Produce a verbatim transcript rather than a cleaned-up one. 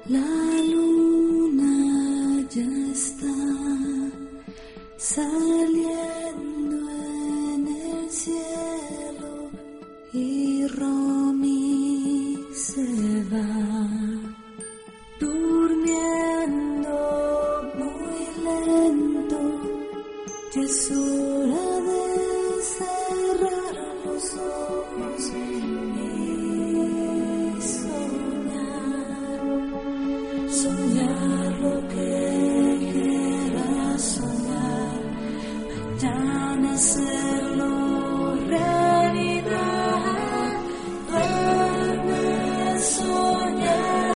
La luna ya está saliendo en el cielo y Romy se va durmiendo muy lento. Jesús